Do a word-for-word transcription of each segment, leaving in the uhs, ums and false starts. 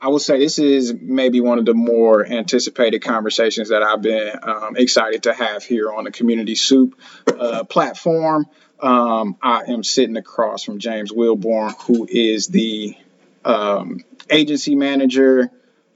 I will say this is maybe one of the more anticipated conversations that I've been um, excited to have here on the Community Soup uh, platform. Um, I am sitting across from James Wilborn, who is the um, agency manager.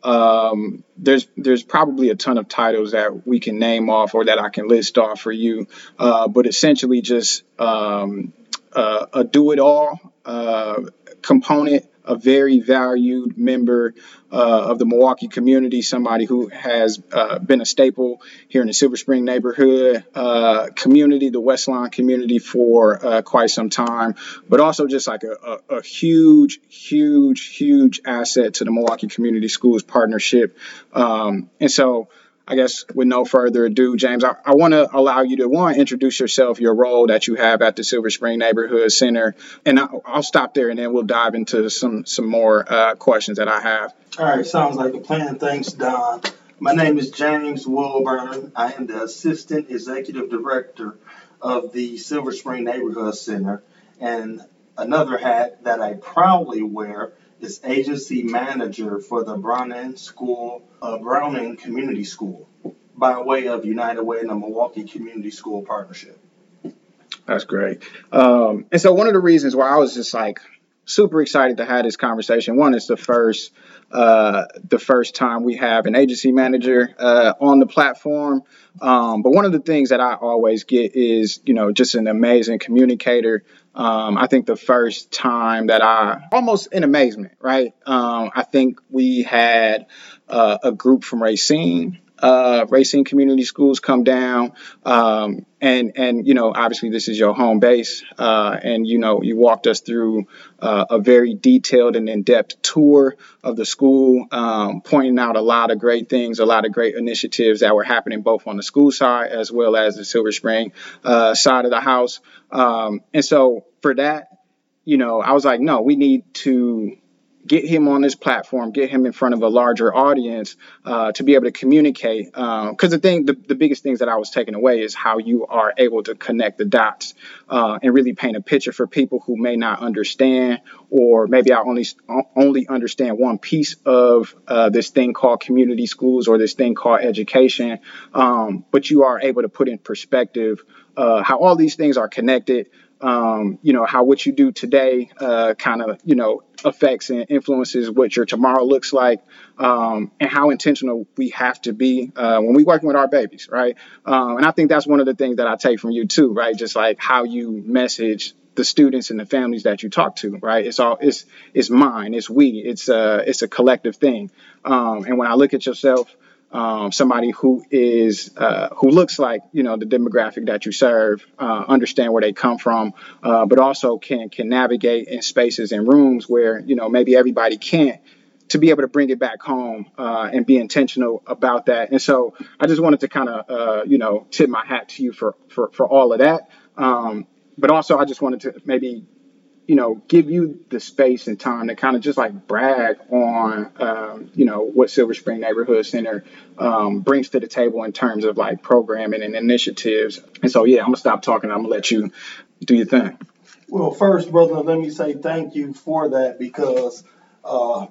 Um, there's there's probably a ton of titles that we can name off or that I can list off for you, uh, but essentially just um, uh, a do-it-all uh, component, a very valued member uh, of the Milwaukee community, somebody who has uh, been a staple here in the Silver Spring neighborhood uh, community, the West Lawn community for uh, quite some time, but also just like a, a, a huge, huge, huge asset to the Milwaukee Community Schools partnership. Um, and so I guess with no further ado, James, I, I want to allow you to, one, introduce yourself, your role that you have at the Silver Spring Neighborhood Center, and I, I'll stop there and then we'll dive into some some more uh, questions that I have. All right, sounds like a plan. Thanks, Don. My name is James Wilburn. I am the Assistant Executive Director of the Silver Spring Neighborhood Center, and another hat that I proudly wear is Agency Manager for the Browning School, uh, Browning Community School, by way of United Way and the Milwaukee Community School Partnership. That's great. Um, and so one of the reasons why I was just like super excited to have this conversation, one, it's the first uh, the first time we have an agency manager uh, on the platform. Um, but one of the things that I always get is, you know, just an amazing communicator. Um, I think the first time that I almost in amazement, right? Um, I think we had uh, a group from Racine. Uh, Racine Community Schools come down, um, and and you know obviously this is your home base, uh, and you know you walked us through uh, a very detailed and in-depth tour of the school, um, pointing out a lot of great things, a lot of great initiatives that were happening both on the school side as well as the Silver Spring uh, side of the house, um, and so for that, you know, I was like, no, we need to get him on this platform, get him in front of a larger audience uh, to be able to communicate. Because um, the thing, the, the biggest things that I was taking away is how you are able to connect the dots uh, and really paint a picture for people who may not understand, or maybe I only only understand one piece of uh, this thing called community schools or this thing called education. Um, but you are able to put in perspective uh, how all these things are connected. Um, you know, how what you do today uh, kind of, you know, affects and influences what your tomorrow looks like, um, and how intentional we have to be uh, when we're working with our babies, right? Um, and I think that's one of the things that I take from you too, right? Just like how you message the students and the families that you talk to, right? It's all it's it's mine, it's we, it's uh it's a collective thing. Um, and when I look at yourself, Um, somebody who is uh, who looks like, you know, the demographic that you serve, uh, understand where they come from, uh, but also can can navigate in spaces and rooms where, you know, maybe everybody can't, to be able to bring it back home uh, and be intentional about that. And so I just wanted to kind of, uh, you know, tip my hat to you for for, for all of that. Um, but also I just wanted to maybe, you know, give you the space and time to kind of just like brag on, um, you know, what Silver Spring Neighborhood Center um, brings to the table in terms of like programming and initiatives. And so, yeah, I'm gonna stop talking. I'm gonna let you do your thing. Well, first, brother, let me say thank you for that, because uh,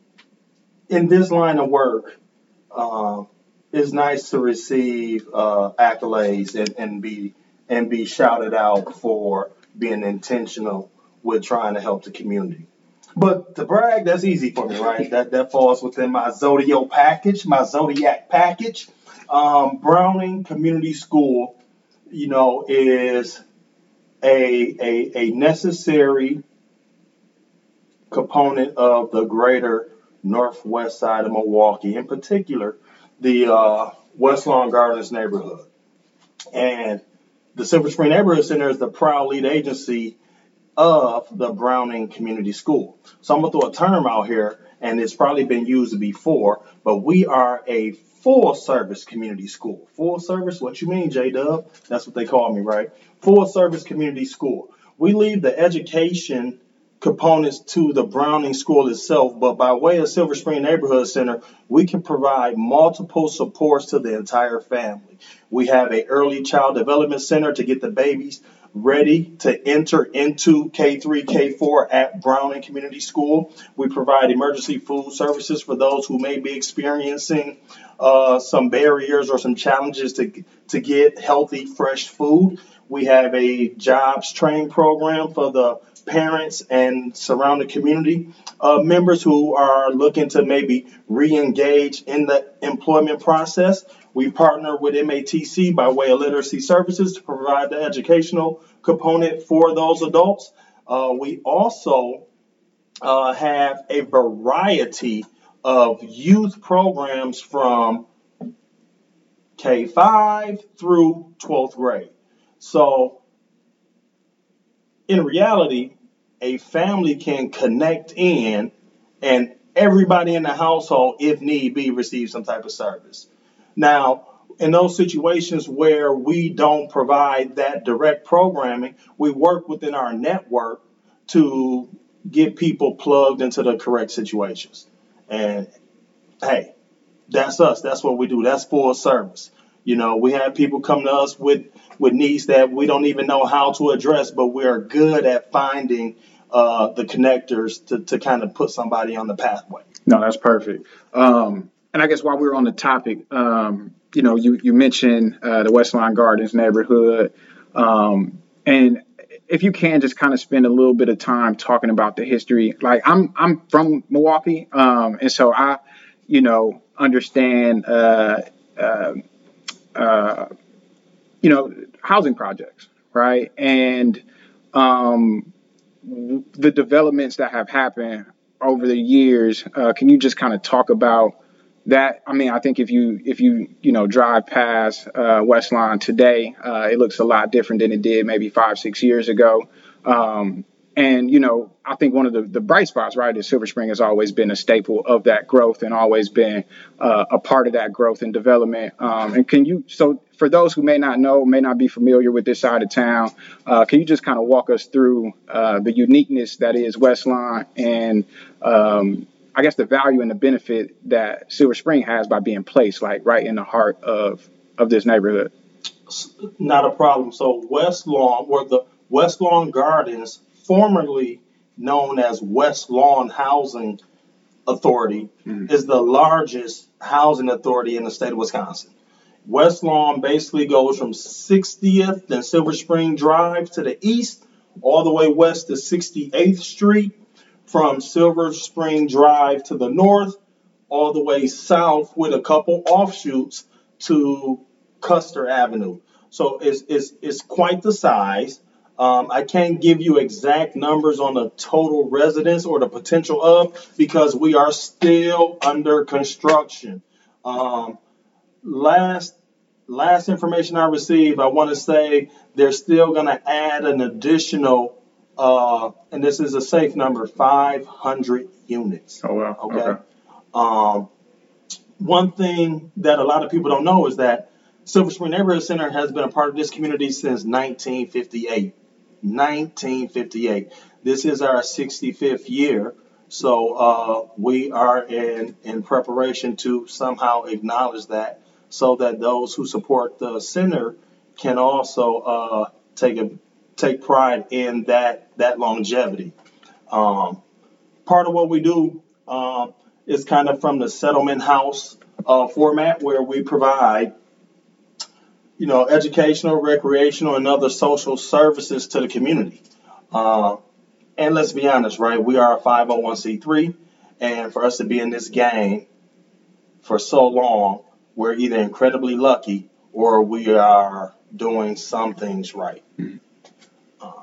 in this line of work, uh, it's nice to receive uh, accolades and, and be and be shouted out for being intentional with trying to help the community. But to brag, that's easy for me, right? That that falls within my Zodiac package, my Zodiac package. Um, Browning Community School, you know, is a, a, a necessary component of the greater northwest side of Milwaukee, in particular, the uh, West Lawn Gardens neighborhood. And the Silver Spring Neighborhood Center is the proud lead agency of the Browning Community School. So I'm going to throw a term out here, and it's probably been used before, but we are a full service community school. Full service, what you mean, J-Dub? That's what they call me, right? Full service community school. We leave the education components to the Browning School itself, but by way of Silver Spring Neighborhood Center, we can provide multiple supports to the entire family. We have a early child development center to get the babies ready to enter into K three, K four at Browning Community School. We provide emergency food services for those who may be experiencing uh, some barriers or some challenges to, to get healthy, fresh food. We have a jobs training program for the parents and surrounding community uh, members who are looking to maybe re-engage in the employment process. We partner with M A T C by way of literacy services to provide the educational component for those adults. Uh, we also uh, have a variety of youth programs from K five through twelfth grade. So in reality, a family can connect in and everybody in the household, if need be, receive some type of service. Now, in those situations where we don't provide that direct programming, we work within our network to get people plugged into the correct situations. And hey, that's us. That's what we do. That's full service. You know, we have people come to us with, with needs that we don't even know how to address, but we are good at finding uh, the connectors to, to kind of put somebody on the pathway. No, that's perfect. Um, and I guess while we're on the topic, um, you know, you, you mentioned uh, the West Lawn Gardens neighborhood. Um, and if you can just kind of spend a little bit of time talking about the history, like I'm I'm from Milwaukee. Um, and so I, you know, understand, uh, uh, uh, you know, housing projects, right? And um, the developments that have happened over the years. Uh, can you just kind of talk about that? I mean, I think if you if you you know drive past uh, West Lawn today, uh, it looks a lot different than it did maybe five six years ago. Um, and you know, I think one of the, the bright spots, right, is Silver Spring has always been a staple of that growth and always been uh, a part of that growth and development. Um, and can you so for those who may not know, may not be familiar with this side of town, uh, can you just kind of walk us through uh, the uniqueness that is West Lawn and um, I guess the value and the benefit that Silver Spring has by being placed like right in the heart of of this neighborhood? Not a problem. So West Lawn, or the West Lawn Gardens, formerly known as West Lawn Housing Authority, mm-hmm. is the largest housing authority in the state of Wisconsin. West Lawn basically goes from sixtieth and Silver Spring Drive to the east, all the way west to sixty-eighth Street, from Silver Spring Drive to the north, all the way south with a couple offshoots to Custer Avenue. So it's, it's, it's quite the size. Um, I can't give you exact numbers on the total residents or the potential of, because we are still under construction. Um, last last information I received, I want to say they're still going to add an additional, uh, and this is a safe number, five hundred units. Oh, wow. Okay. Okay. Um, one thing that a lot of people don't know is that Silver Spring Neighborhood Center has been a part of this community since nineteen fifty-eight. nineteen fifty-eight. This is our sixty-fifth year. So uh, we are in, in preparation to somehow acknowledge that, so that those who support the center can also uh, take a, take pride in that that longevity. Um, part of what we do um, is kind of from the settlement house uh, format, where we provide, you know, educational, recreational, and other social services to the community. Uh, and let's be honest, right? We are a five oh one c three, and for us to be in this game for so long, we're either incredibly lucky or we are doing some things right. Mm-hmm. Uh,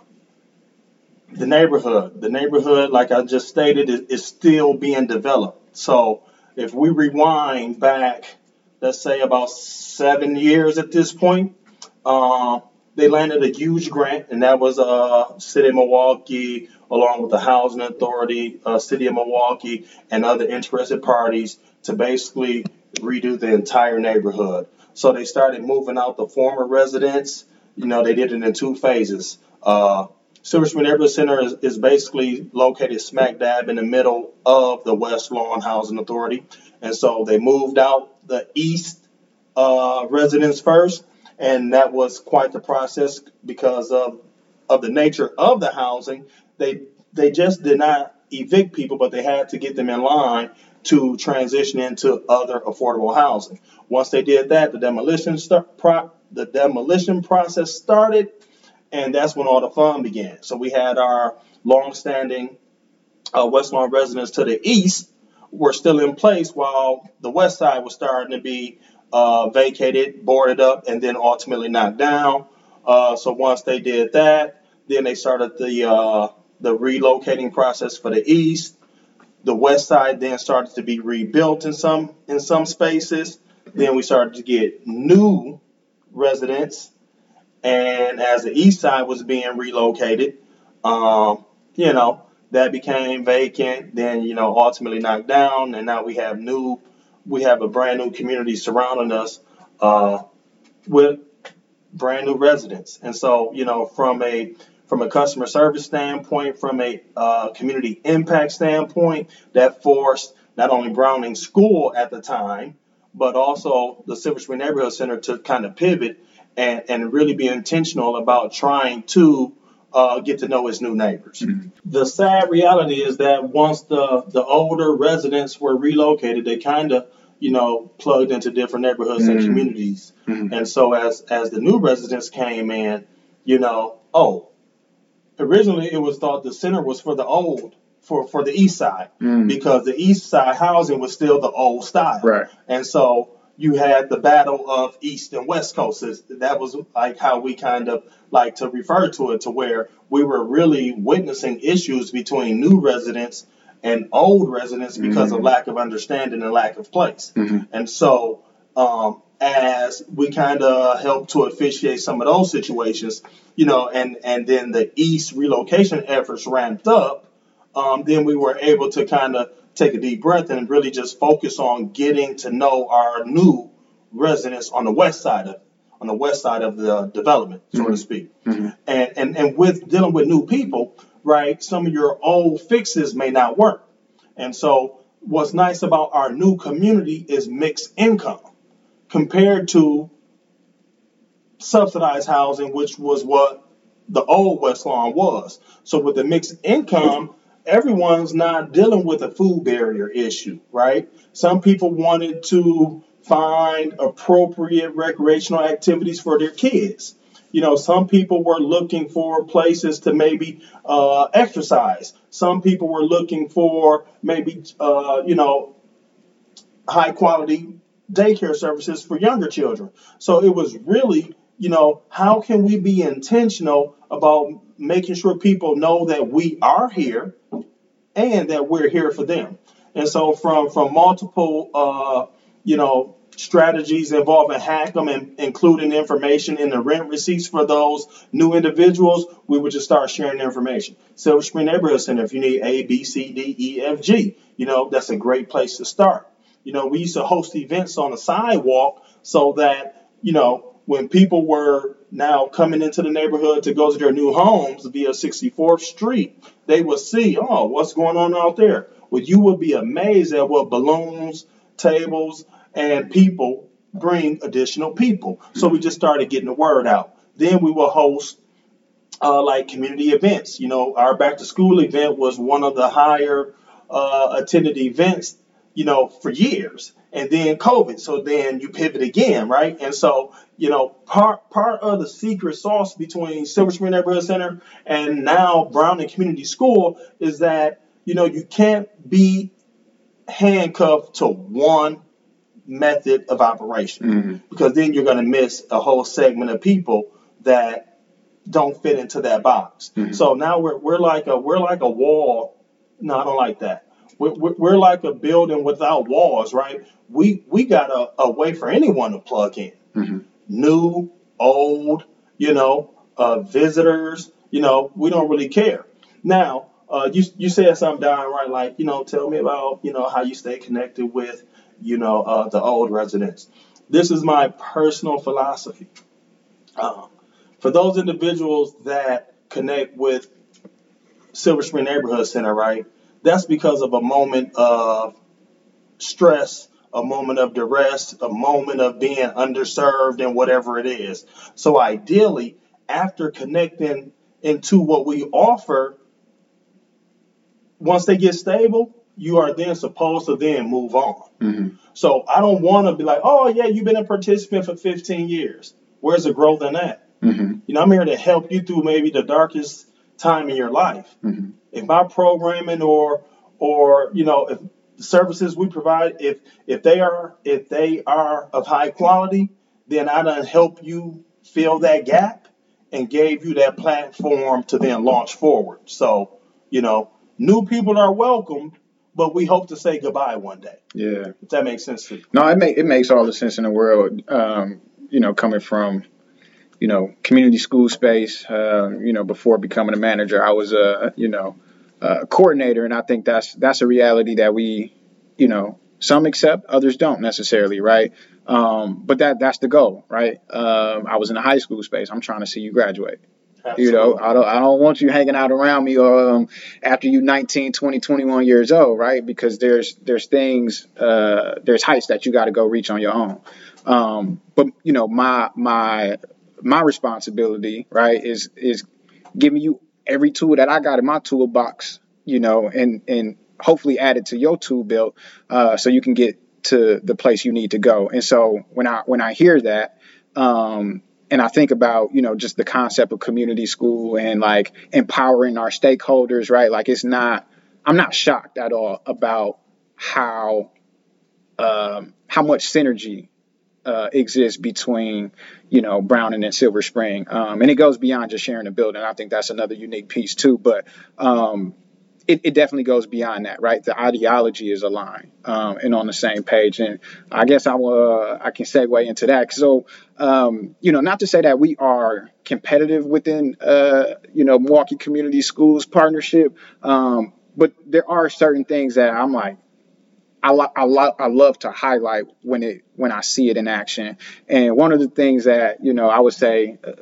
the neighborhood, the neighborhood, like I just stated, is, is still being developed. So if we rewind back, let's say about seven years at this point, uh, they landed a huge grant, and that was uh, City of Milwaukee, along with the Housing Authority, uh, City of Milwaukee, and other interested parties to basically redo the entire neighborhood. So they started moving out the former residents. You know, they did it in two phases. Uh, Silver Spring Neighborhood Center is, is basically located smack dab in the middle of the West Lawn Housing Authority. And so they moved out the east uh, residents first, and that was quite the process because of of the nature of the housing, they they just did not evict people, but they had to get them in line to transition into other affordable housing. Once they did that, the demolition start, pro, the demolition process started, and that's when all the fun began. So we had our longstanding uh, West Lawn residents to the east were still in place, while the west side was starting to be uh, vacated, boarded up, and then ultimately knocked down. Uh, so once they did that, then they started the uh, the relocating process for the east. The west side then started to be rebuilt in some in some spaces. Then we started to get new residents, and as the east side was being relocated, um, you know, that became vacant. Then you know, ultimately knocked down, and now we have new, we have a brand new community surrounding us uh, with brand new residents. And so, you know, from a from a customer service standpoint, from a uh, community impact standpoint, that forced not only Browning School at the time, but also the Silver Spring Neighborhood Center to kind of pivot and, and really be intentional about trying to uh, get to know its new neighbors. Mm-hmm. The sad reality is that once the, the older residents were relocated, they kind of, you know, plugged into different neighborhoods mm-hmm. and communities. Mm-hmm. And so as as the new residents came in, you know, oh, originally it was thought the center was for the old, for, for the east side, mm-hmm. because the east side housing was still the old style. Right. And so you had the battle of East and West Coast. That was like how we kind of like to refer to it, to where we were really witnessing issues between new residents and old residents because mm-hmm. of lack of understanding and lack of place. Mm-hmm. And so um, as we kind of helped to officiate some of those situations, you know, and, and then the East relocation efforts ramped up, um, then we were able to kind of take a deep breath and really just focus on getting to know our new residents on the west side of on the west side of the development, so mm-hmm. to speak. Mm-hmm. And, and and with dealing with new people, right, some of your old fixes may not work. And so what's nice about our new community is mixed income compared to subsidized housing, which was what the old West Lawn was. So with the mixed income, everyone's not dealing with a food barrier issue, right? Some people wanted to find appropriate recreational activities for their kids. You know, some people were looking for places to maybe uh, exercise. Some people were looking for maybe, uh, you know, high quality daycare services for younger children. So it was really, you know, how can we be intentional about making sure people know that we are here and that we're here for them. And so from from multiple, uh, you know, strategies involving HACM and including information in the rent receipts for those new individuals, we would just start sharing information. Silver Spring Neighborhood Center, if you need A, B, C, D, E, F, G, you know, that's a great place to start. You know, we used to host events on the sidewalk so that, you know, when people were now coming into the neighborhood to go to their new homes via sixty-fourth Street, they would see, oh, what's going on out there? Well, you would be amazed at what balloons, tables, and people bring additional people. So we just started getting the word out. Then we will host uh, like community events. You know, our back to school event was one of the higher uh, attended events, you know, for years. And then COVID. So then you pivot again, right? And so, you know, part part of the secret sauce between Silver Spring Neighborhood Center and now Browning Community School is that, you know, you can't be handcuffed to one method of operation, mm-hmm. because then you're going to miss a whole segment of people that don't fit into that box. Mm-hmm. So now we're we're like a we're like a wall. No, I don't like that. We're, we're like a building without walls, right? We we got a, a way for anyone to plug in. Mm-hmm. New, old, you know, uh, visitors, you know, we don't really care. Now, uh, you you said something down right, like, you know, tell me about, you know, how you stay connected with, you know, uh, the old residents. This is my personal philosophy. Um, for those individuals that connect with Silver Spring Neighborhood Center, right? That's because of a moment of stress, a moment of duress, a moment of being underserved and whatever it is. So ideally, after connecting into what we offer, once they get stable, you are then supposed to then move on. Mm-hmm. So I don't want to be like, oh, yeah, you've been a participant for fifteen years. Where's the growth in that? Mm-hmm. You know, I'm here to help you through maybe the darkest time in your life. Mm-hmm. If my programming or, or you know, if the services we provide, if if they are if they are of high quality, then I done help you fill that gap and gave you that platform to then launch forward. So, you know, new people are welcome, but we hope to say goodbye one day. Yeah. If that makes sense to you. No, it make it makes all the sense in the world. Um, you know, coming from, you know, community school space. Uh, you know, before becoming a manager, I was a you know a coordinator, and I think that's that's a reality that we, you know, some accept, others don't necessarily, right? Um, but that that's the goal, right? Um, I was in the high school space. I'm trying to see you graduate. You know, Absolutely. I don't I don't want you hanging out around me um, after you nineteen, twenty, twenty-one years old, right? Because there's there's things, uh, there's heights that you got to go reach on your own. Um, but you know, my my my responsibility, right, is is giving you every tool that I got in my toolbox, you know, and and hopefully add it to your tool belt, uh, so you can get to the place you need to go. And so when I when I hear that, um, and I think about, you know, just the concept of community school and like empowering our stakeholders, right? Like it's not, I'm not shocked at all about how um, how much synergy uh, exists between, you know, Browning and Silver Spring, um, and it goes beyond just sharing a building. I think that's another unique piece too, but um, it, it definitely goes beyond that, right? The ideology is aligned um, and on the same page, and I guess I will uh, I can segue into that. So, um, you know, not to say that we are competitive within, uh, you know, Milwaukee Community Schools partnership, um, but there are certain things that I'm like, I, lo- I, lo- I love to highlight when it when I see it in action. And one of the things that, you know, I would say uh,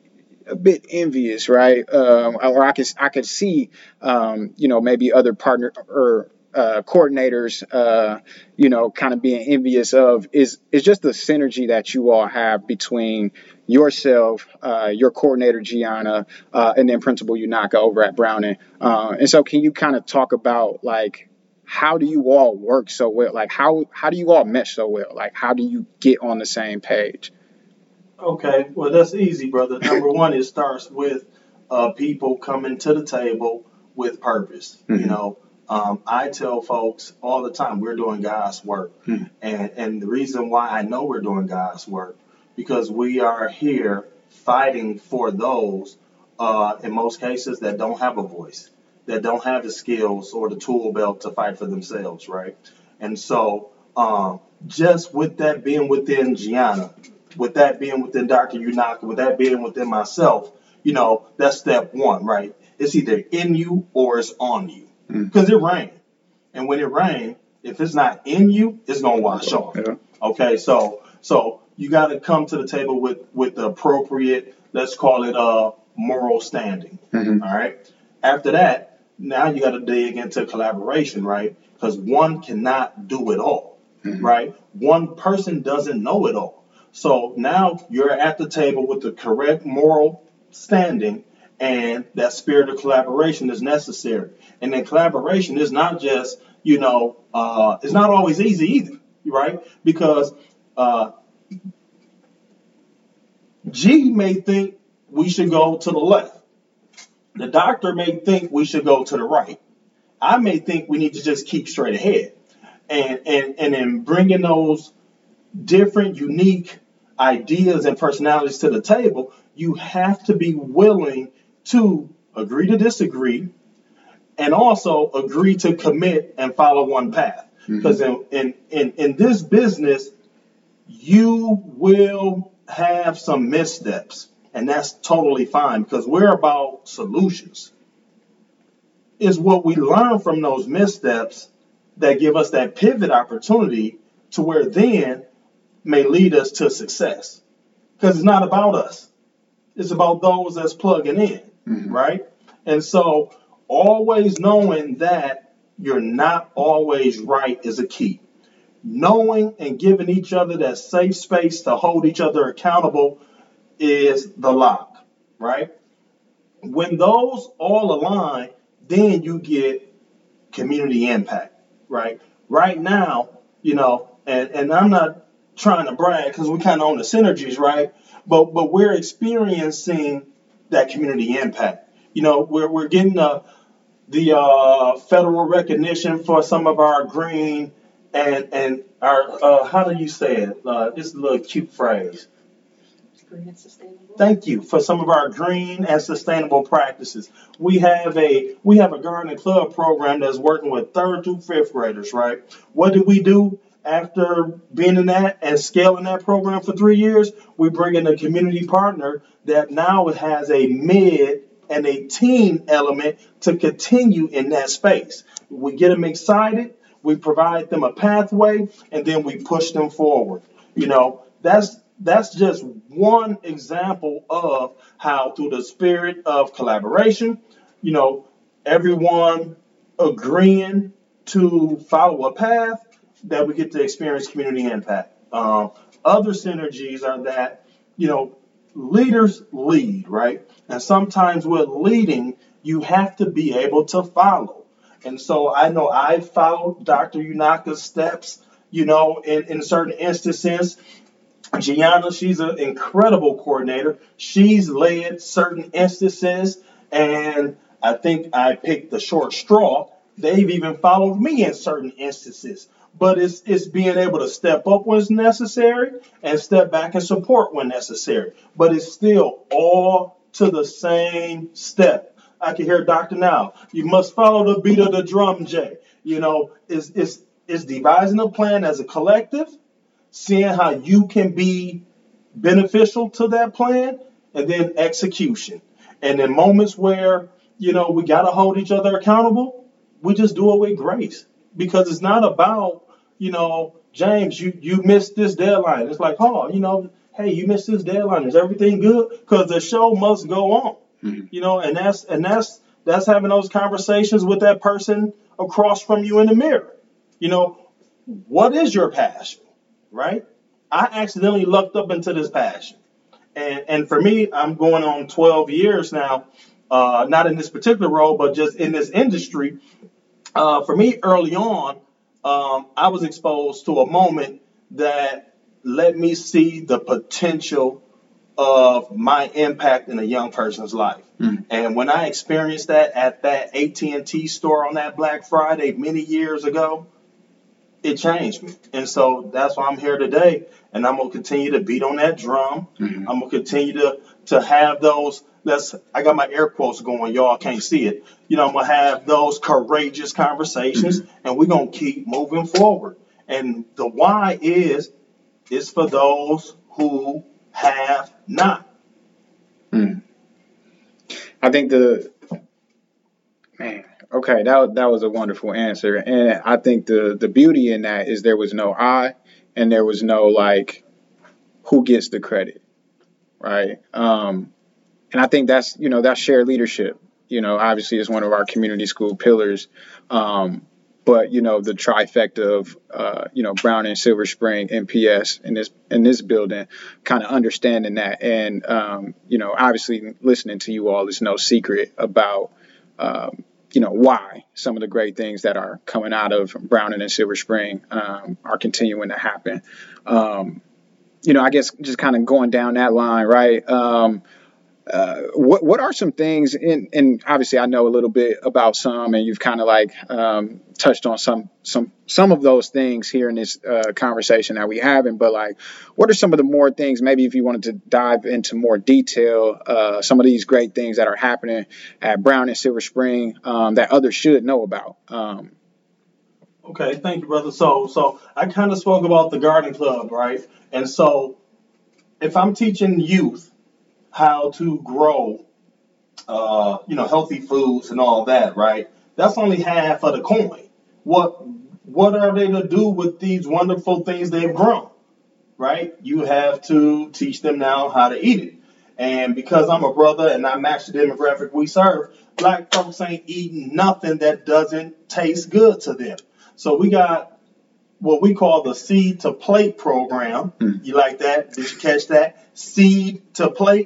a bit envious, right? Um, or I could I could see, um, you know, maybe other partner or uh, coordinators, uh, you know, kind of being envious of is is just the synergy that you all have between yourself, uh, your coordinator Gianna, uh, and then Principal Unaka over at Browning. Uh, and so, can you kind of talk about like how do you all work so well? Like how how do you all mesh so well? Like how do you get on the same page? Okay, well, that's easy, brother. Number one, it starts with uh, people coming to the table with purpose. You Mm-hmm. know, um, I tell folks all the time we're doing God's work, Mm-hmm. and and the reason why I know we're doing God's work because we are here fighting for those, uh, in most cases, that don't have a voice, that don't have the skills or the tool belt to fight for themselves, right? And so, um, just with that being within Gianna, with that being within Doctor Unaka, with that being within myself, you know, that's step one, right? It's either in you or it's on you. Because it rains. And when it rains, if it's not in you, it's gonna wash off. Yeah. Okay, so so you gotta come to the table with with the appropriate, let's call it a moral standing. Mm-hmm. All right. After that, now you gotta dig into collaboration, right? Because one cannot do it all. Mm-hmm. Right? One person doesn't know it all. So now you're at the table with the correct moral standing, and that spirit of collaboration is necessary. And then collaboration is not just, you know, uh, it's not always easy either, right? Because uh, G may think we should go to the left. The doctor may think we should go to the right. I may think we need to just keep straight ahead. And and and in bringing those different, unique ideas and personalities to the table, you have to be willing to agree to disagree and also agree to commit and follow one path. Because Mm-hmm. in, in, in, in this business, you will have some missteps, and that's totally fine because we're about solutions. It's what we learn from those missteps that give us that pivot opportunity to where then may lead us to success. Because it's not about us. It's about those that's plugging in, Mm-hmm. right? And so always knowing that you're not always right is a key. Knowing and giving each other that safe space to hold each other accountable is the lock, right? When those all align, then you get community impact, right? Right now, you know, and, and I'm not trying to brag because we kind of own the synergies, right? But but we're experiencing that community impact. You know, we're we're getting the the uh, federal recognition for some of our green and and our uh, how do you say it? Uh, it's a little cute phrase. Green and sustainable. Thank you for some of our green and sustainable practices. We have a we have a garden club program that's working with third through fifth graders, right? What did we do after being in that and scaling that program for three years? We bring in a community partner that now has a mid and a teen element to continue in that space. We get them excited, we provide them a pathway, and then we push them forward. You know, that's that's just one example of how, through the spirit of collaboration, you know, everyone agreeing to follow a path, that we get to experience community impact. Um, other synergies are that, you know, leaders lead, right? And sometimes with leading, you have to be able to follow. And so I know I followed Doctor Unaka's steps, you know, in, in certain instances. Gianna, she's an incredible coordinator. She's led certain instances, and I think I picked the short straw. They've even followed me in certain instances. But it's it's being able to step up when it's necessary and step back and support when necessary. But it's still all to the same step. I can hear Doctor Now. You must follow the beat of the drum, Jay. You know, it's it's it's devising a plan as a collective, seeing how you can be beneficial to that plan, and then execution. And in moments where, you know, we got to hold each other accountable, we just do it with grace. Because it's not about, you know, James, you, you missed this deadline. It's like, oh, you know, hey, you missed this deadline. Is everything good? Because the show must go on. Mm-hmm. You know, and that's and that's that's having those conversations with that person across from you in the mirror. You know, what is your passion? Right? I accidentally lucked up into this passion. And and for me, I'm going on twelve years now, uh, not in this particular role, but just in this industry. Uh, for me, early on, um, I was exposed to a moment that let me see the potential of my impact in a young person's life. Mm. And when I experienced that at that A T and T store on that Black Friday many years ago, it changed me. And so that's why I'm here today. And I'm going to continue to beat on that drum. Mm-hmm. I'm going to continue to, to have those. Let's, I got my air quotes going. Y'all can't see it. You know, I'm going to have those courageous conversations, mm-hmm. and we're going to keep moving forward. And the why is, is for those who have not. Mm. I think the, man, okay, that, that was a wonderful answer. And I think the, the beauty in that is there was no I and there was no, like, who gets the credit, right? Um, and I think that's, you know, that's shared leadership. You know, obviously it's one of our community school pillars. Um, but, you know, the trifecta of, uh, you know, Brown and Silver Spring, N P S in this in this building, kind of understanding that. And, um, you know, obviously listening to you all is no secret about, um, you know, why some of the great things that are coming out of Brown and Silver Spring um, are continuing to happen. Um, you know, I guess just kind of going down that line, right? Um, Uh, what what are some things in, and obviously I know a little bit about some, and you've kind of like um, touched on some some some of those things here in this uh, conversation that we having, but like, what are some of the more things, maybe if you wanted to dive into more detail, uh, some of these great things that are happening at Brown and Silver Spring um, that others should know about? Um, okay, thank you, brother. So so I kind of spoke about the garden club, right? And so if I'm teaching youth how to grow, uh, you know, healthy foods and all that, right? That's only half of the coin. What what are they to do with these wonderful things they've grown, right? You have to teach them now how to eat it. And because I'm a brother and I match the demographic we serve, black folks ain't eating nothing that doesn't taste good to them. So we got what we call the Seed to Plate program. Mm. You like that? Did you catch that? Seed to Plate.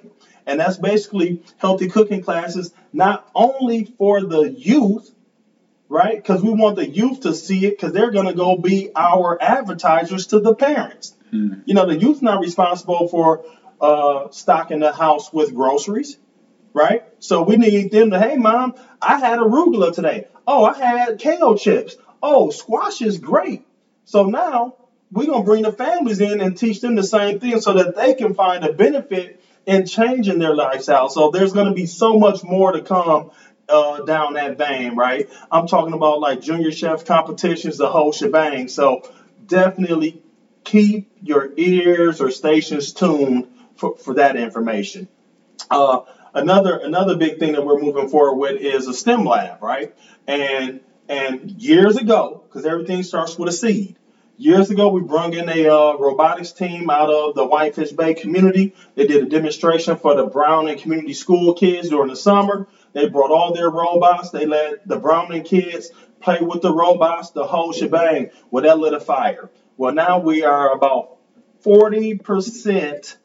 And that's basically healthy cooking classes, not only for the youth, right? Because we want the youth to see it because they're going to go be our advertisers to the parents. Mm. You know, the youth's not responsible for uh, stocking the house with groceries, right? So we need them to, hey, mom, I had arugula today. Oh, I had kale chips. Oh, squash is great. So now we're going to bring the families in and teach them the same thing so that they can find a benefit in changing their lifestyle. So there's going to be so much more to come uh, down that vein, right? I'm talking about like junior chef competitions, the whole shebang. So definitely keep your ears or stations tuned for, for that information. Uh, another another big thing that we're moving forward with is a STEM lab, right? And and years ago, because everything starts with a seed. Years ago, we brought in a uh, robotics team out of the Whitefish Bay community. They did a demonstration for the Browning Community School kids during the summer. They brought all their robots. They let the Browning kids play with the robots, the whole shebang. Well, that lit a fire. Well, now we are about forty percent.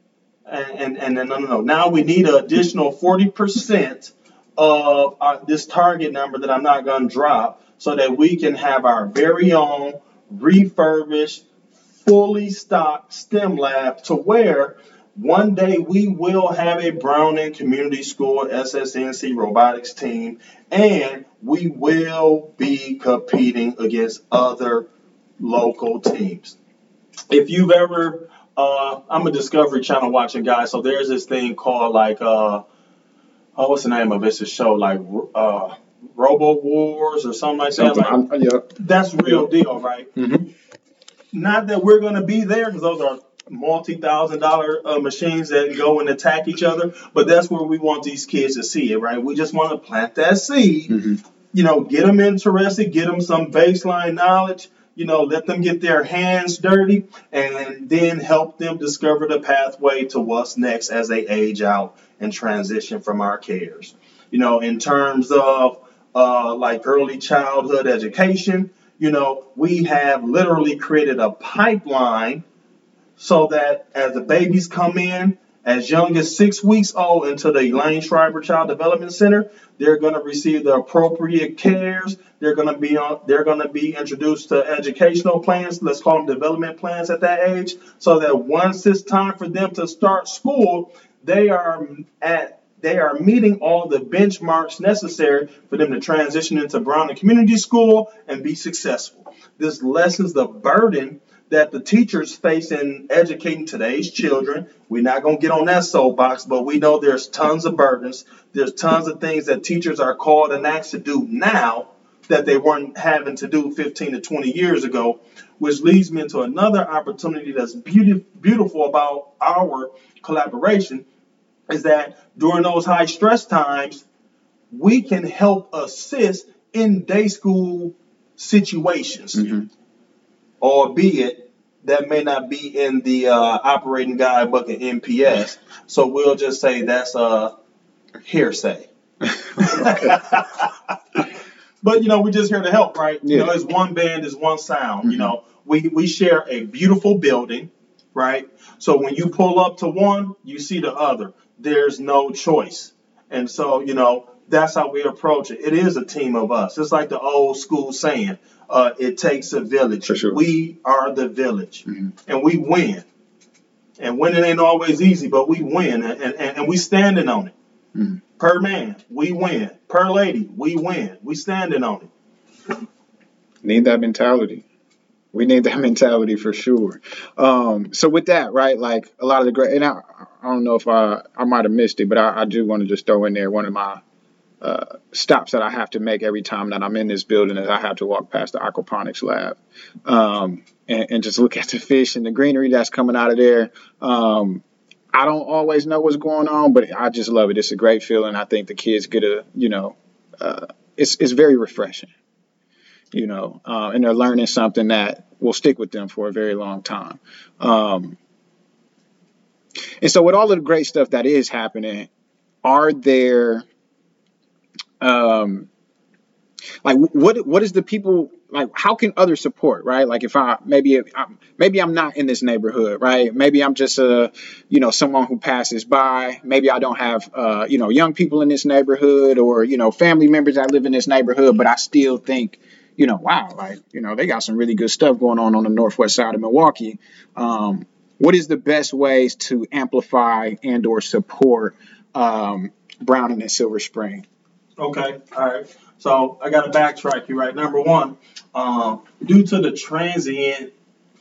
And, and, and no, no, no. Now we need an additional forty percent of our, this target number that I'm not going to drop so that we can have our very own refurbished, fully stocked STEM lab to where one day we will have a Browning Community School S S N C robotics team, and we will be competing against other local teams. If you've ever, uh, I'm a Discovery Channel watching guy, so there's this thing called like, uh, oh, what's the name of it? It's a show like uh, Robo Wars or something like that. Something, Like, I'm- yeah. that's real deal, right? Mhm. Not that we're going to be there because those are multi-thousand dollar uh, machines that go and attack each other, but that's where we want these kids to see it, right? We just want to plant that seed, Mhm. you know, get them interested, get them some baseline knowledge, you know, let them get their hands dirty, and then help them discover the pathway to what's next as they age out and transition from our cares. You know, in terms of uh, like early childhood education, you know, we have literally created a pipeline so that as the babies come in as young as six weeks old into the Elaine Schreiber Child Development Center, they're going to receive the appropriate cares. They're going to be on, they're going to be introduced to educational plans. Let's call them development plans at that age, so that once it's time for them to start school, they are at they are meeting all the benchmarks necessary for them to transition into Browning Community School and be successful. This lessens the burden that the teachers face in educating today's children. We're not going to get on that soapbox, but we know there's tons of burdens. There's tons of things that teachers are called and asked to do now that they weren't having to do fifteen to twenty years ago, which leads me into another opportunity that's beauty, beautiful about our collaboration, is that during those high stress times, we can help assist in day school situations. Mhm. Albeit that may not be in the uh, operating guidebook of N P S. So we'll just say that's a hearsay. But, you know, we're just here to help, right? You Yeah. know, it's one band, it's one sound. You know, we, we share a beautiful building, right? So when you pull up to one, you see the other. There's no choice. And so, you know, that's how we approach it. It is a team of us. It's like the old school saying, uh, it takes a village. For sure. We are the village. Mhm. And we win. And winning ain't always easy, but we win. And, and, and we standing on it. Mhm. Per man, we win. Per lady, we win. We standing on it. Need that mentality. We need that mentality for sure. Um, so with that, right, like a lot of the great, and I, I don't know if I, I might have missed it, but I, I do want to just throw in there one of my uh, stops that I have to make every time that I'm in this building is I have to walk past the aquaponics lab um, and, and just look at the fish and the greenery that's coming out of there. Um, I don't always know what's going on, but I just love it. It's a great feeling. I think the kids get a, you know, uh, it's it's very refreshing, you know, uh, and they're learning something that will stick with them for a very long time. Um, and so with all of the great stuff that is happening, are there, um, like, what what is the people like how can others support, right? Like if I maybe if I'm, maybe I'm not in this neighborhood, right? Maybe I'm just a you know someone who passes by. Maybe I don't have uh, you know young people in this neighborhood or you know family members that live in this neighborhood, but I still think you know wow, like you know they got some really good stuff going on on the northwest side of Milwaukee. Um, what is the best ways to amplify and or support um, Browning and Silver Spring? Okay, all right. So I got to backtrack you, right? Number one, um, due to the transient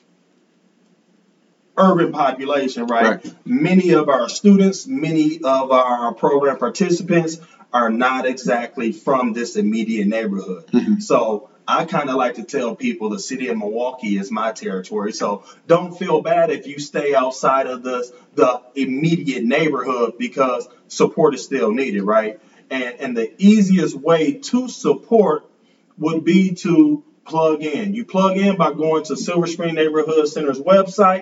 urban population, right, Right. many of our students, many of our program participants are not exactly from this immediate neighborhood. Mhm. So I kind of like to tell people the city of Milwaukee is my territory. So don't feel bad if you stay outside of the the immediate neighborhood because support is still needed, right? And and the easiest way to support would be to plug in. You plug in by going to Silver Spring Neighborhood Center's website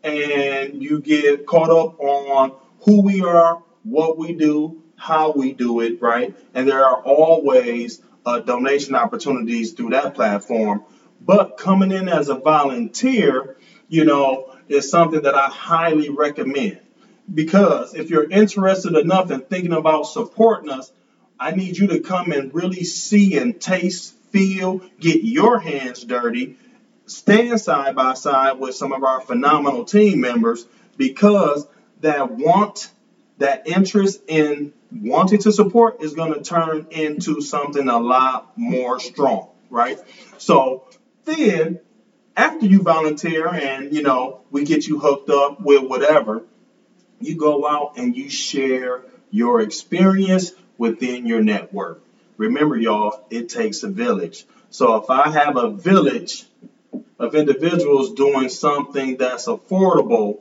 and you get caught up on who we are, what we do, how we do it, right? And there are always uh, donation opportunities through that platform. But coming in as a volunteer, you know, is something that I highly recommend. Because if you're interested enough in thinking about supporting us, I need you to come and really see and taste, feel, get your hands dirty, stand side by side with some of our phenomenal team members because that want, that interest in wanting to support is going to turn into something a lot more strong, right? So then after you volunteer and, you know, we get you hooked up with whatever, you go out and you share your experience within your network. Remember, y'all, it takes a village. So if I have a village of individuals doing something that's affordable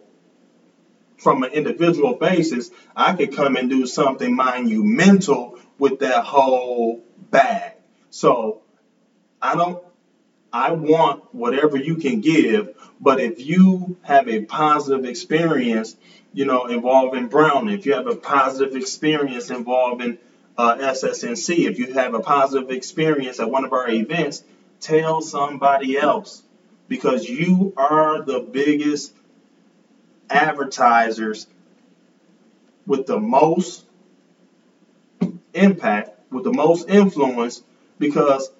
from an individual basis, I could come and do something monumental with that whole bag. So I don't I want whatever you can give, but if you have a positive experience, you know, involving Brown, if you have a positive experience involving uh, S S N C, if you have a positive experience at one of our events, tell somebody else because you are the biggest advertisers with the most impact, with the most influence, because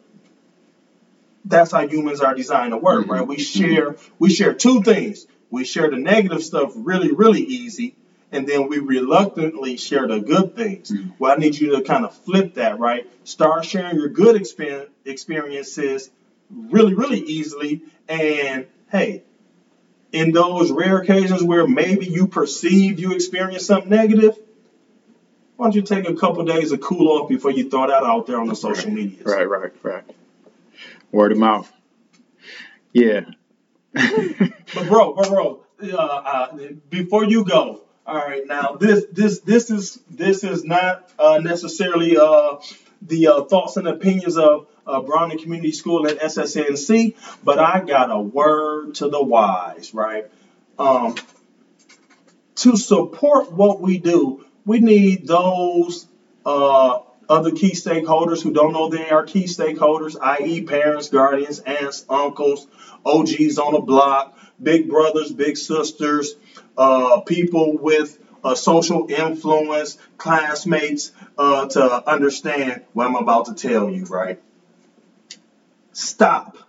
that's how humans are designed to work, right? We share we share two things. We share the negative stuff really, really easy, and then we reluctantly share the good things. Mhm. Well, I need you to kind of flip that, right? Start sharing your good exper- experiences really, really easily. And hey, in those rare occasions where maybe you perceive you experience something negative, why don't you take a couple days to cool off before you throw that out there on the social medias? Right, right, right. Word of mouth. Yeah. But bro, bro, bro, uh, uh, before you go, all right, now this, this, this is, this is not uh, necessarily uh, the uh, thoughts and opinions of uh, Browning Community School and S S N C, but I got a word to the wise, right? Um, to support what we do, we need those uh, other key stakeholders who don't know they are key stakeholders, that is parents, guardians, aunts, uncles, O Gs on the block, big brothers, big sisters, uh, people with uh, social influence, classmates, uh, to understand what I'm about to tell you, right? Stop.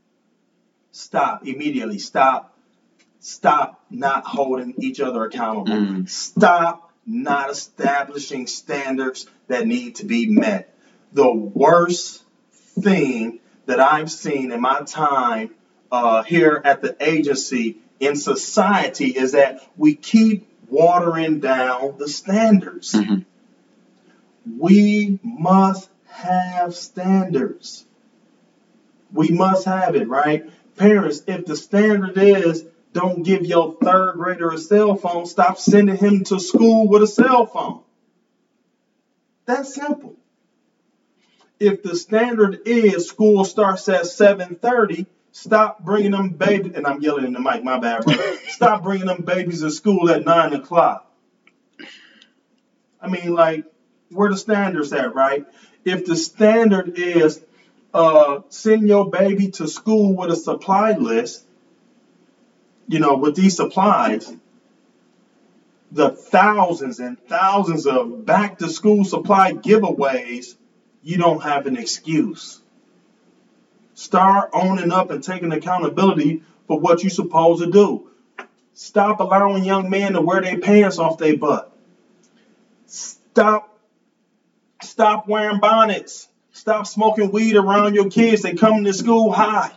Stop immediately. Stop. Stop not holding each other accountable. Mm. Stop not establishing standards that need to be met. The worst thing that I've seen in my time uh, here at the agency in society is that we keep watering down the standards. Mhm. We must have standards. We must have it, right? Parents, if the standard is don't give your third grader a cell phone, stop sending him to school with a cell phone. That's simple. If the standard is school starts at seven thirty, stop bringing them babies, and I'm yelling in the mic, my bad, bro. Stop bringing them babies to school at nine o'clock. I mean, like, where the standards at, right? If the standard is uh, send your baby to school with a supply list, you know, with these supplies, the thousands and thousands of back to school supply giveaways, you don't have an excuse. Start owning up and taking accountability for what you're supposed to do. Stop allowing young men to wear their pants off their butt. Stop, stop wearing bonnets. Stop smoking weed around your kids. They come to school high.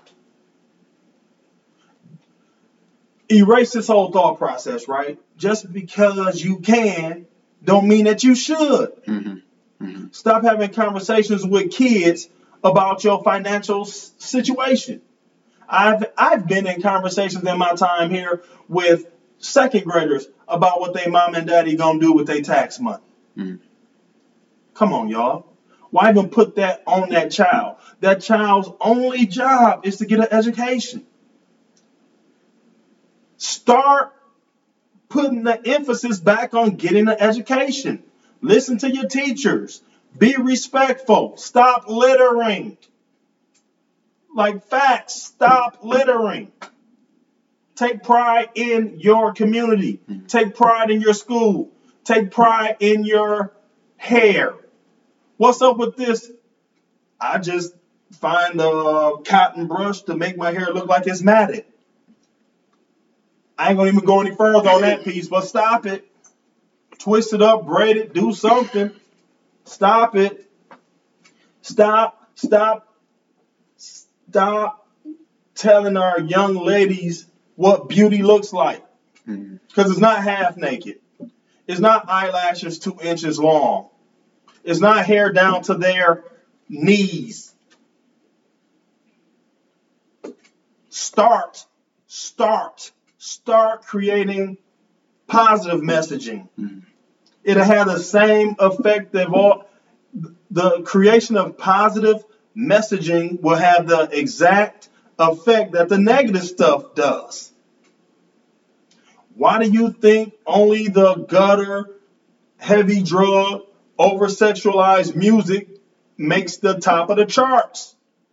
Erase this whole thought process, right? Just because you can don't mean that you should. Mm-hmm. Mm-hmm. Stop having conversations with kids about your financial s- situation. I've I've been in conversations in my time here with second graders about what their mom and daddy gonna do with their tax money. Mm-hmm. Come on, y'all. Why even put that on that child? That child's only job is to get an education. Start putting the emphasis back on getting an education. Listen to your teachers. Be respectful. Stop littering. Like facts, stop littering. Take pride in your community. Take pride in your school. Take pride in your hair. What's up with this? I just find a cotton brush to make my hair look like it's matted. I ain't gonna even go any further on that piece, but stop it. Twist it up, braid it, do something. Stop it. Stop, stop, stop telling our young ladies what beauty looks like. Because it's not half naked. It's not eyelashes two inches long. It's not hair down to their knees. Start, start, start creating positive messaging. Mm-hmm. It'll have the same effect of all. The creation of positive messaging will have the exact effect that the negative stuff does. Why do you think only the gutter, heavy drug, over-sexualized music makes the top of the charts?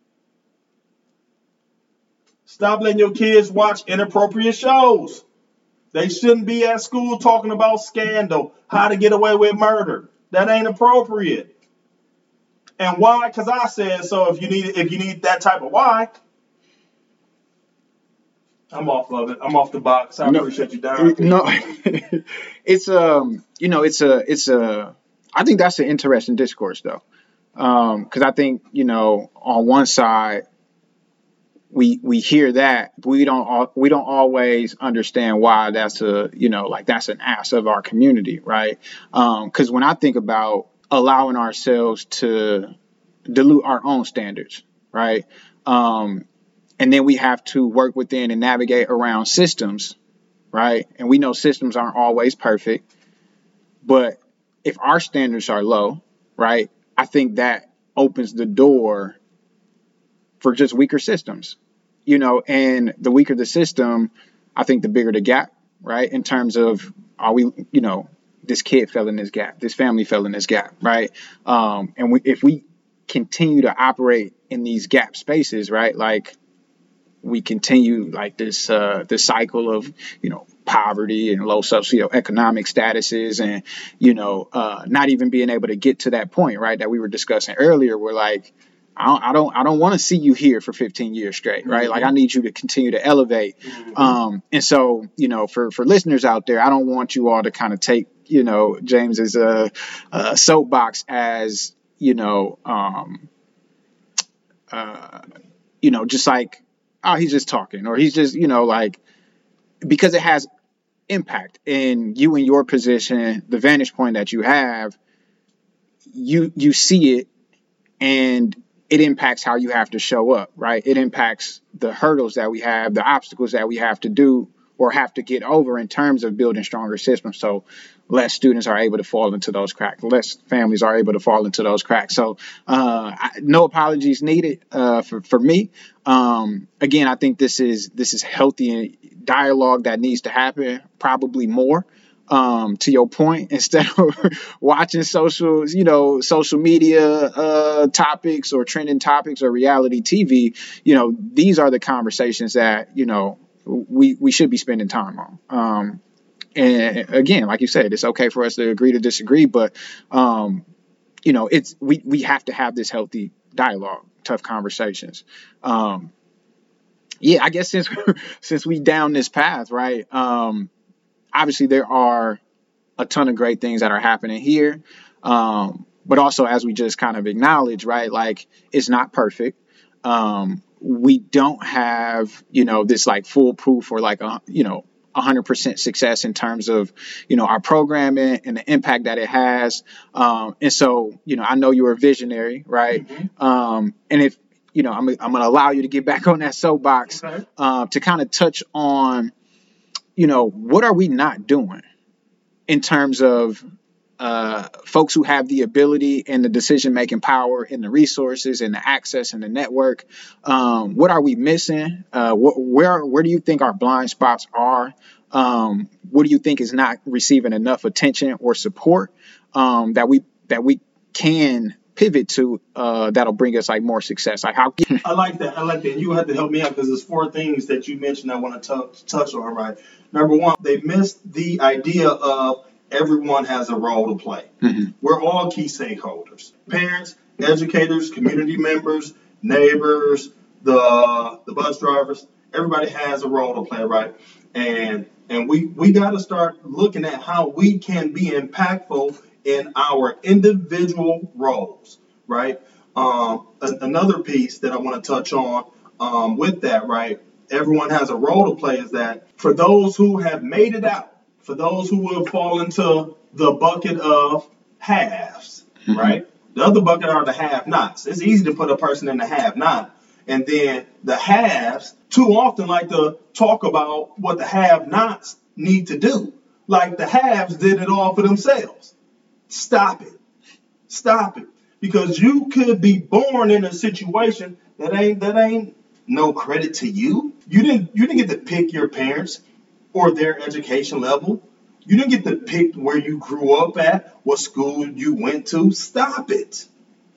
Stop letting your kids watch inappropriate shows. They shouldn't be at school talking about scandal, how to get away with murder. That ain't appropriate. And why? Because I said so. If you need if you need that type of why, I'm off of it. I'm off the box. I no, appreciate you, Don. No, it's um, you know, it's a, it's a. I think that's an interesting discourse, though, um, because I think you know, on one side, we we hear that, but we don't we don't always understand why that's a you know like that's an ask of our community, right? Because um, when I think about allowing ourselves to dilute our own standards, right? Um, and then we have to work within and navigate around systems, right? And we know systems aren't always perfect, but if our standards are low, right, I think that opens the door for just weaker systems, you know, and the weaker the system, I think the bigger the gap, right? In terms of, are we, you know, this kid fell in this gap, this family fell in this gap, right? Um, and we, if we continue to operate in these gap spaces, right, like we continue like this, uh, this cycle of, you know, poverty and low socioeconomic statuses and, you know, uh, not even being able to get to that point, right, that we were discussing earlier, where like, I don't, I don't, I don't want to see you here for fifteen years straight, right? Mm-hmm. Like I need you to continue to elevate. Mm-hmm. Um, and so, you know, for, for listeners out there, I don't want you all to kind of take, you know, James's uh, uh, soapbox as, you know, um, uh, you know, just like, oh, he's just talking, or he's just, you know, like, because it has impact in you and your position, the vantage point that you have, you, you see it, and it impacts how you have to show up, right? It impacts the hurdles that we have, the obstacles that we have to do or have to get over in terms of building stronger systems. So less students are able to fall into those cracks, less families are able to fall into those cracks. So uh, I, no apologies needed uh, for, for me. Um, again, I think this is this is healthy dialogue that needs to happen, probably more. Um, to your point, instead of watching social, you know, social media uh, topics or trending topics or reality T V, you know, these are the conversations that, you know, we, we should be spending time on. Um, and again, like you said, it's okay for us to agree to disagree, but, um, you know, it's we, we have to have this healthy dialogue, tough conversations. Um, yeah, I guess since since we down this path, right? Um, obviously, there are a ton of great things that are happening here. Um, but also, as we just kind of acknowledge, right, like it's not perfect. Um, we don't have, you know, this like foolproof or like, a, you know, one hundred percent success in terms of, you know, our programming and the impact that it has. Um, and so, you know, I know you're a visionary, right? Mm-hmm. Um, and if, you know, I'm, I'm going to allow you to get back on that soapbox Okay. uh, to kind of touch on, you know, what are we not doing in terms of uh, folks who have the ability and the decision-making power and the resources and the access and the network. Um, what are we missing? Uh, wh- where where do you think our blind spots are? Um, what do you think is not receiving enough attention or support um, that we that we can pivot to uh, that'll bring us like more success? Like how? I like that. I like that. You have to help me out because there's four things that you mentioned I want to touch touch on, right? Number one, they missed the idea of everyone has a role to play. Mhm. We're all key stakeholders. Parents, educators, community members, neighbors, the the bus drivers, everybody has a role to play, right? And and we, we got to start looking at how we can be impactful in our individual roles, right? Um, a- another piece that I want to touch on um, with that, right? Everyone has a role to play is that for those who have made it out, for those who will fall into the bucket of halves, Mhm. right? The other bucket are the have-nots. It's easy to put a person in the have-not. And then the haves too often like to talk about what the have-nots need to do. Like the haves did it all for themselves. Stop it. Stop it. Because you could be born in a situation that ain't that ain't no credit to you. You didn't you didn't get to pick your parents or their education level. You didn't get to pick where you grew up at, what school you went to. Stop it.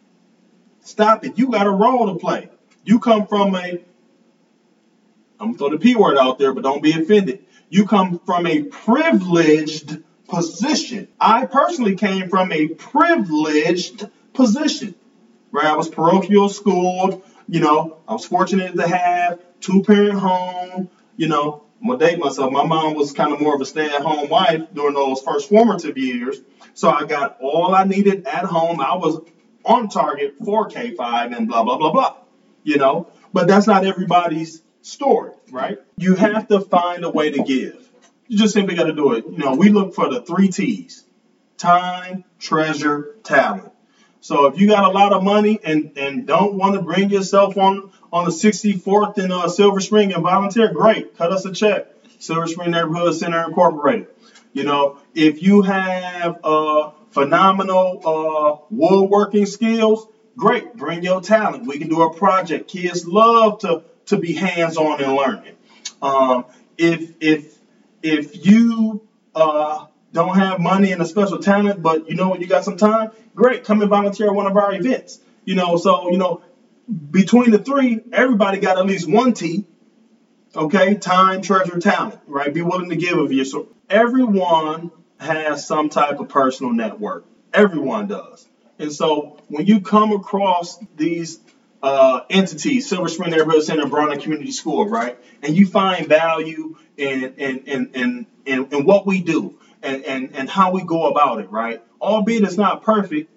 Stop it. You got a role to play. You come from a, I'm going to throw the P word out there, but don't be offended. You come from a privileged position. I personally came from a privileged position, right? I was parochial schooled. You know, I was fortunate to have two-parent home. You know, I'm going to date myself. My mom was kind of more of a stay-at-home wife during those first formative years. So I got all I needed at home. I was on target for K five and blah, blah, blah, blah. You know, but that's not everybody's story, right? You have to find a way to give. You just simply got to do it. You know, we look for the three T's: time, treasure, talent. So if you got a lot of money and, and don't want to bring yourself on, on the sixty-fourth in uh, Silver Spring and volunteer, great. Cut us a check. Silver Spring Neighborhood Center Incorporated. You know, if you have uh, phenomenal uh, woodworking skills, great. Bring your talent. We can do a project. Kids love to, to be hands-on and learning. Um, if if if you uh, don't have money and a special talent, but you know what, you got some time, great. Come and volunteer at one of our events. You know, so you know, between the three, everybody got at least one T. Okay, time, treasure, talent. Right? Be willing to give of your so everyone has some type of personal network. Everyone does. And so when you come across these uh, entities, Silver Spring Neighborhood Center, Bronner Community School, right, and you find value in in in in, in, in what we do and, and, and how we go about it, right, albeit it's not perfect,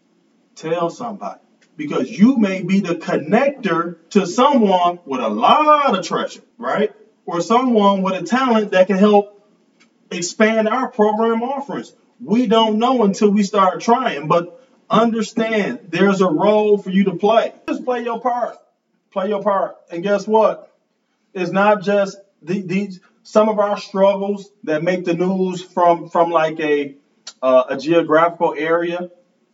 tell somebody. Because you may be the connector to someone with a lot of treasure, right? Or someone with a talent that can help expand our program offerings. We don't know until we start trying, but understand there's a role for you to play. Just play your part. Play your part. And guess what? It's not just the, these some of our struggles that make the news from from like a uh, a geographical area.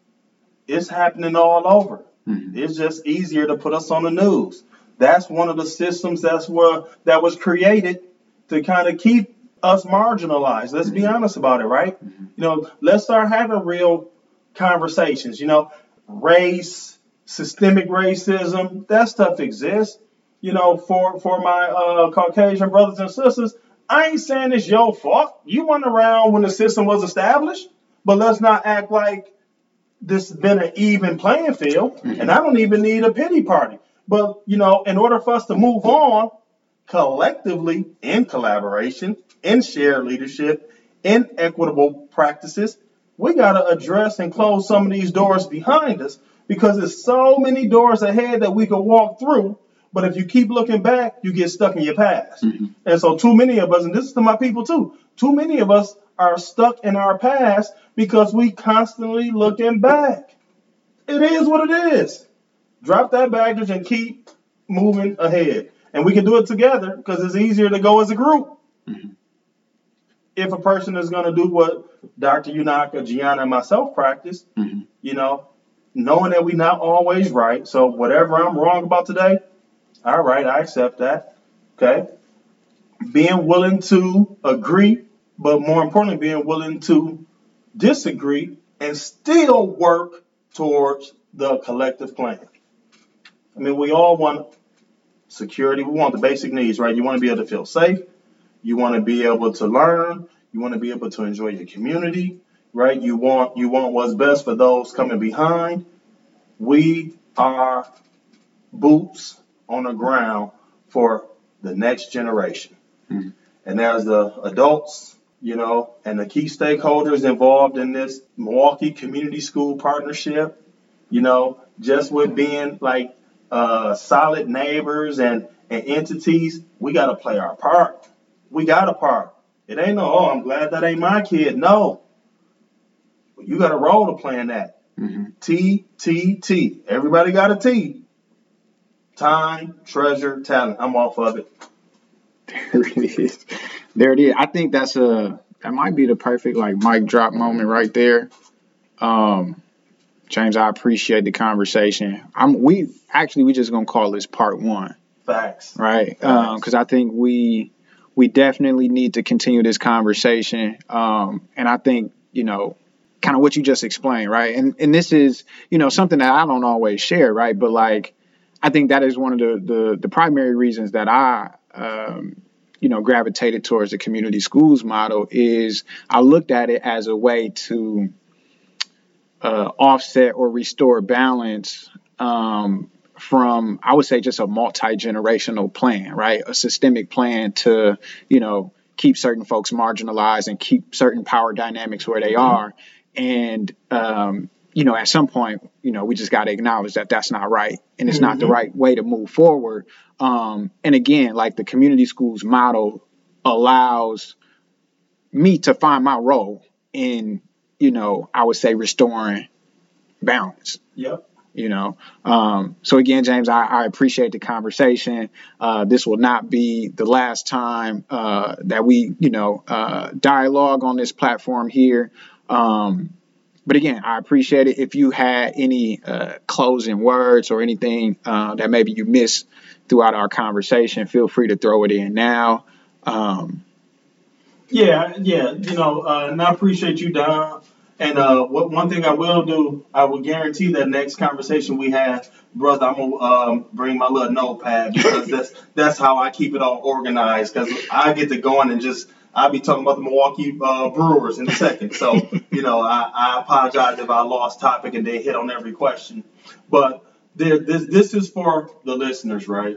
It's happening all over. Mm-hmm. It's just easier to put us on the news. That's one of the systems that's where that was created to kind of keep us marginalized. Let's be honest about it, right? You know, let's start having real conversations. You know, race, systemic racism, that stuff exists. You know, for for my uh, Caucasian brothers and sisters, I ain't saying it's your fault. You weren't around when the system was established, but let's not act like this has been an even playing field. And I don't even need a pity party. But, you know, in order for us to move on collectively in collaboration, in shared leadership, in equitable practices, we got to address and close some of these doors behind us because there's so many doors ahead that we can walk through. But if you keep looking back, you get stuck in your past. Mm-hmm. And so too many of us, and this is to my people too, too many of us are stuck in our past because we constantly looking back. It is what it is. Drop that baggage and keep moving ahead. And we can do it together because it's easier to go as a group. Mm-hmm. If a person is going to do what Doctor Unaka, Gianna, and myself practice, mm-hmm. you know, knowing that we're not always right. So whatever I'm wrong about today, all right, I accept that. Okay. Being willing to agree, but more importantly, being willing to disagree and still work towards the collective plan. I mean, we all want security. We want the basic needs, right? You want to be able to feel safe. You want to be able to learn. You want to be able to enjoy your community, right? You want you want what's best for those coming behind. We are boots on the ground for the next generation. Mm-hmm. And as the adults, you know, and the key stakeholders involved in this Milwaukee Community School Partnership, you know, just with being like uh, solid neighbors and, and entities, we got to play our part. We got a part. It ain't no, oh, I'm glad that ain't my kid. No. You got a role to play in that. Mm-hmm. T, T, T. Everybody got a T. Time, treasure, talent. I'm off of it. There it is. There it is. I think that's a, that might be the perfect like mic drop moment right there. Um, James, I appreciate the conversation. I'm, we actually, we just going to call this part one. Facts. Right. Um, cause I think we, we definitely need to continue this conversation. Um, and I think, you know, kind of what you just explained. Right. And, and this is, you know, something that I don't always share. Right. But like, I think that is one of the, the, the primary reasons that I, um, you know, gravitated towards the community schools model is I looked at it as a way to uh, offset or restore balance um, from, I would say, just a multi-generational plan, right? A systemic plan to, you know, keep certain folks marginalized and keep certain power dynamics where they are. And, um, you know, at some point, you know, we just got to acknowledge that that's not right. And it's mm-hmm. not the right way to move forward. Um, and again, like the community schools model allows me to find my role in, you know, I would say restoring balance. Yep. You know, um, so again, James, I, I appreciate the conversation. Uh, this will not be the last time uh, that we, you know, uh, dialogue on this platform here. Um, But again, I appreciate it. If you had any uh, closing words or anything uh, that maybe you missed throughout our conversation, feel free to throw it in now. Um, yeah, yeah, you know, uh, and I appreciate you, Don. And uh, what one thing I will do, I will guarantee that next conversation we have, brother, I'm gonna um, bring my little notepad because that's that's how I keep it all organized. Because I get to go in and just. I'll be talking about the Milwaukee uh, Brewers in a second. So, you know, I, I apologize if I lost topic and didn't hit on every question. But there, this, this is for the listeners, right?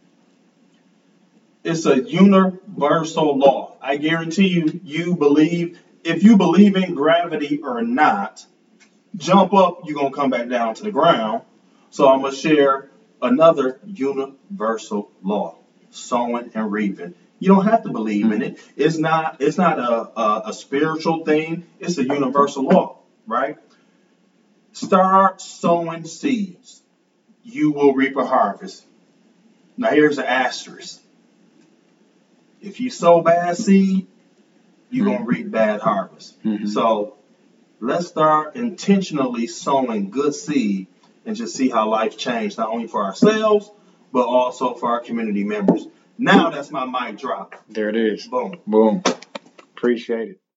It's a universal law. I guarantee you, you believe, if you believe in gravity or not, jump up, you're going to come back down to the ground. So I'm going to share another universal law, sowing and reaping. You don't have to believe in it. It's not. It's not a, a, a spiritual thing. It's a universal law, right? Start sowing seeds. You will reap a harvest. Now here's an asterisk. If you sow bad seed, you're gonna reap bad harvest. Mm-hmm. So let's start intentionally sowing good seed and just see how life changed, not only for ourselves but also for our community members. Now that's my mic drop. There it is. Boom. Boom. Appreciate it.